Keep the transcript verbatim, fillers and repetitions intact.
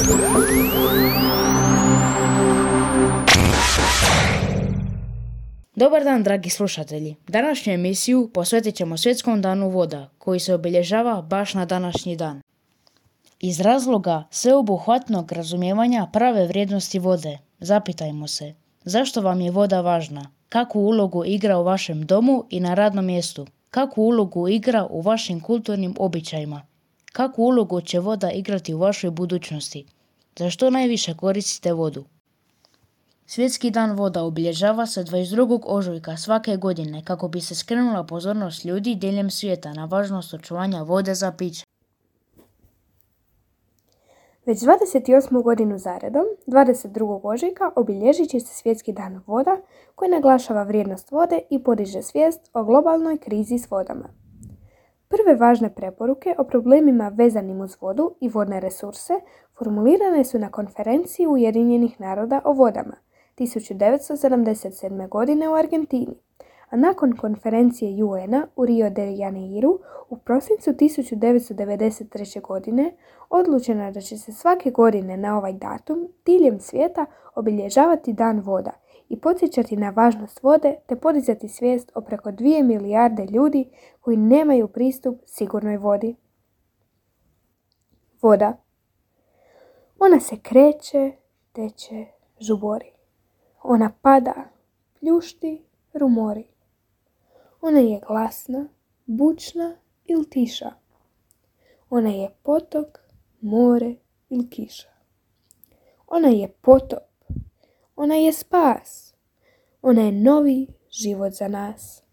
Dobar dan, dragi slušatelji. Današnju emisiju posvetit ćemo Svjetskom danu voda, koji se obilježava baš na današnji dan. Iz razloga sveobuhvatnog razumijevanja prave vrijednosti vode, zapitajmo se, zašto vam je voda važna? Kakvu ulogu igra u vašem domu i na radnom mjestu? Kakvu ulogu igra u vašim kulturnim običajima? Kakvu ulogu će voda igrati u vašoj budućnosti? Zašto najviše koristite vodu? Svjetski dan voda obilježava se dvadeset drugog ožujka svake godine kako bi se skrenula pozornost ljudi diljem svijeta na važnost očuvanja vode za piće. Već dvadeset osmu godinu zaredom, dvadeset drugog ožujka, obilježit će se Svjetski dan voda koji naglašava vrijednost vode i podiže svijest o globalnoj krizi s vodama. Prve važne preporuke o problemima vezanim uz vodu i vodne resurse formulirane su na konferenciji Ujedinjenih naroda o vodama tisuću devetsto sedamdeset sedme. godine u Argentini, a nakon konferencije U N-a u Rio de Janeiru u prosincu tisuću devetsto devedeset treće. godine odlučeno je da će se svake godine na ovaj datum diljem svijeta obilježavati Dan voda i podsjećati na važnost vode te podizati svijest o preko dvije milijarde ljudi koji nemaju pristup sigurnoj vodi. Voda. Ona se kreće, teče, žubori. Ona pada, pljušti, rumori. Ona je glasna, bučna ili tiša. Ona je potok, more ili kiša. Ona je potop. Ona je spas. Ona je novi život za nas.